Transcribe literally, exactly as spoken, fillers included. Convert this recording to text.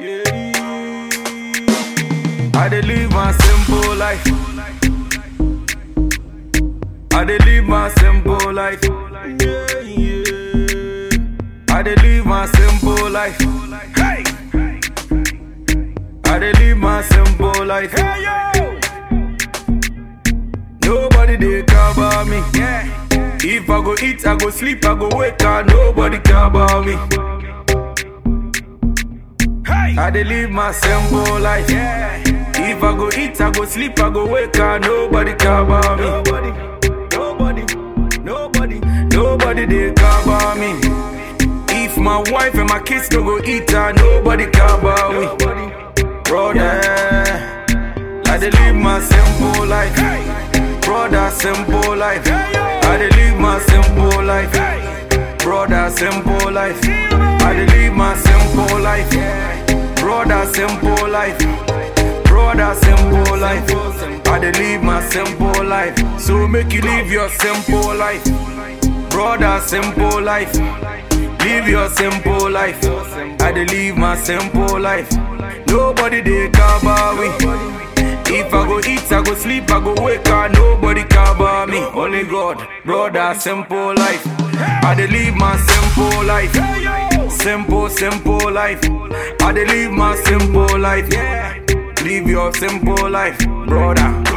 I dey live my simple life. I dey live my simple life. Yeah, yeah. I dey live my simple life. Hey. I dey live my simple life. Hey, yo. Nobody dey care about me. Yeah. If I go eat, I go sleep, I go wake up. Nobody care about me. Hey. I dey live my simple life. Yeah. If I go eat, I go sleep, I go wake up. Nobody care about me. Nobody, nobody, nobody, nobody they care about me. If my wife and my kids don't go eat, uh, nobody care about me. Brother, I dey live my simple life. Brother, simple life. I dey live my simple life. Brother, simple life. I dey live my simple life. Brother, simple life. Brother, simple life. I dey live my simple life. So make you live your simple life. Brother, simple life. Live your simple life. I dey live my simple life. Nobody dey care about me. If I go eat, I go sleep, I go wake up. Nobody care about me. Only God. Brother, simple life. I dey live my simple life. Simple, simple life. I dey live my simple life. Yeah. Live your simple life, brother.